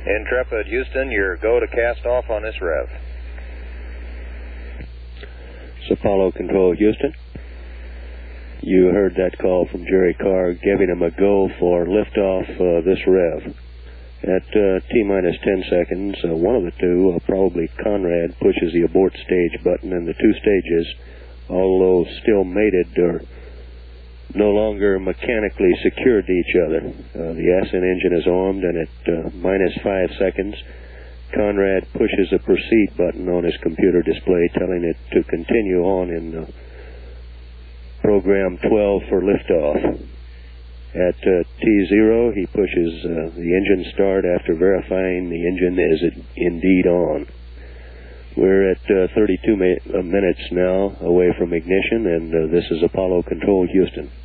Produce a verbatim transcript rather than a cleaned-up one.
Intrepid Houston, your go to cast off on this rev. It's Apollo Control Houston. You heard that call from Jerry Carr giving him a go for liftoff uh, this rev. At uh, T-minus ten seconds, uh, one of the two, uh, probably Conrad, pushes the abort stage button, and the two stages, although still mated, are no longer mechanically secured to each other. Uh, the Ascent engine is armed, and at uh, minus five seconds, Conrad pushes the proceed button on his computer display, telling it to continue on in uh, program twelve for liftoff. At uh, T zero, he pushes uh, the engine start after verifying the engine is indeed on. We're at uh, thirty-two ma- minutes now away from ignition, and uh, this is Apollo Control Houston.